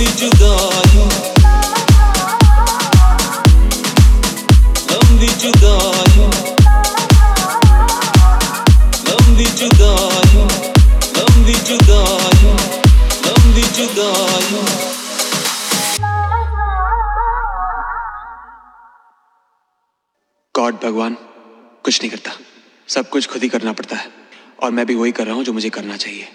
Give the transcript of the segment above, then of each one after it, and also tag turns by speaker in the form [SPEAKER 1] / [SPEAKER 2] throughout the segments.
[SPEAKER 1] लंबी जुदाई, लंबी जुदाई, लंबी जुदाई, लंबी जुदाई, लंबी जुदाई।
[SPEAKER 2] गॉड भगवान कुछ नहीं करता, सब कुछ खुद ही करना पड़ता है और मैं भी वही कर रहा हूँ जो मुझे करना चाहिए।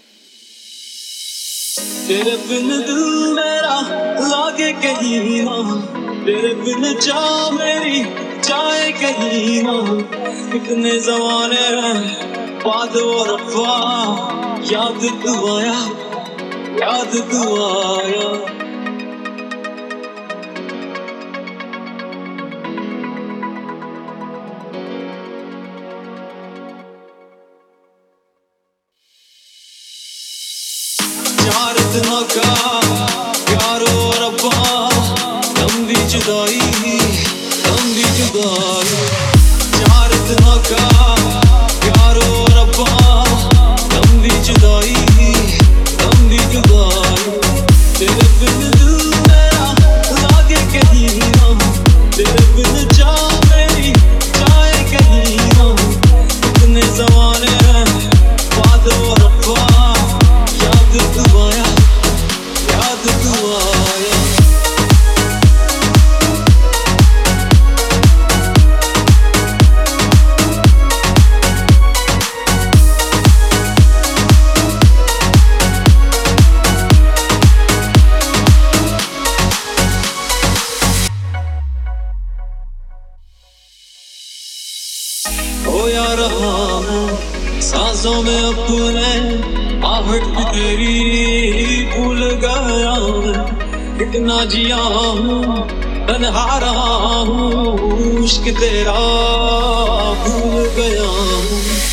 [SPEAKER 1] तेरे बिन दिल मेरा लागे कहीं ना, तेरे बिन चाह मेरी जाए कहीं ना। कितने ज़माने बाद वो रफ़ा, याद तू आया, याद तू आया। चार दिनों का प्यार और रब्बा, लंबी जुदाई, लंबी जुदाई। चार दिनों का प्यार और रब्बा, लंबी जुदाई, लंबी जुदाई। तेरे बिन दिल मेरा लागे कहीं ना, तेरे बिन चाह मेरी जाए कहीं ना। कितने ज़माने बाद वो रब्बा, याद तू आया, याद तू आया। खोया रहा हूँ सांसों में अपने, आहट भी तेरी भूल गया मैं। कितना जिया हूँ तन्हा रहा हूँ, इश्क तेरा भूल गया हूँ।